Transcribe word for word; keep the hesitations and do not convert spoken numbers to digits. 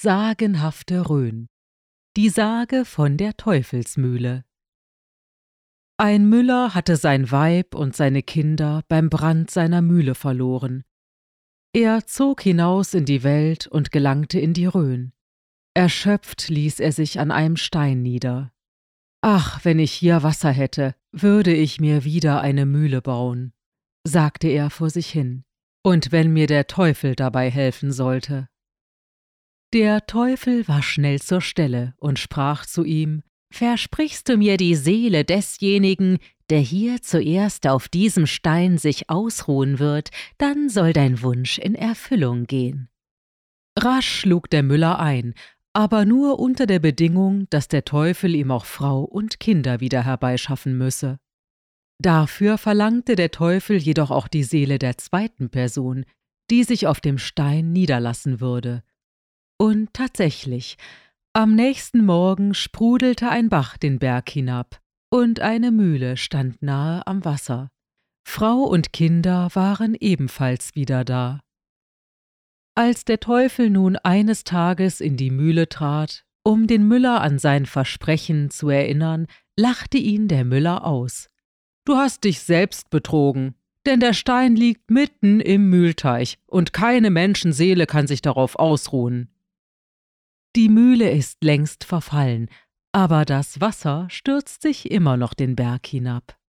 das sagenhafte Rhön. Die Sage von der Teufelsmühle. Ein Müller hatte sein Weib und seine Kinder beim Brand seiner Mühle verloren. Er zog hinaus in die Welt und gelangte in die Rhön. Erschöpft ließ er sich an einem Stein nieder. »Ach, wenn ich hier Wasser hätte, würde ich mir wieder eine Mühle bauen«, sagte er vor sich hin, »und wenn mir der Teufel dabei helfen sollte.« Der Teufel war schnell zur Stelle und sprach zu ihm: »Versprichst du mir die Seele desjenigen, der hier zuerst auf diesem Stein sich ausruhen wird, dann soll dein Wunsch in Erfüllung gehen.« Rasch schlug der Müller ein, aber nur unter der Bedingung, dass der Teufel ihm auch Frau und Kinder wieder herbeischaffen müsse. Dafür verlangte der Teufel jedoch auch die Seele der zweiten Person, die sich auf dem Stein niederlassen würde. Und tatsächlich, am nächsten Morgen sprudelte ein Bach den Berg hinab, und eine Mühle stand nahe am Wasser. Frau und Kinder waren ebenfalls wieder da. Als der Teufel nun eines Tages in die Mühle trat, um den Müller an sein Versprechen zu erinnern, lachte ihn der Müller aus. »Du hast dich selbst betrogen, denn der Stein liegt mitten im Mühlteich und keine Menschenseele kann sich darauf ausruhen.« Die Mühle ist längst verfallen, aber das Wasser stürzt sich immer noch den Berg hinab.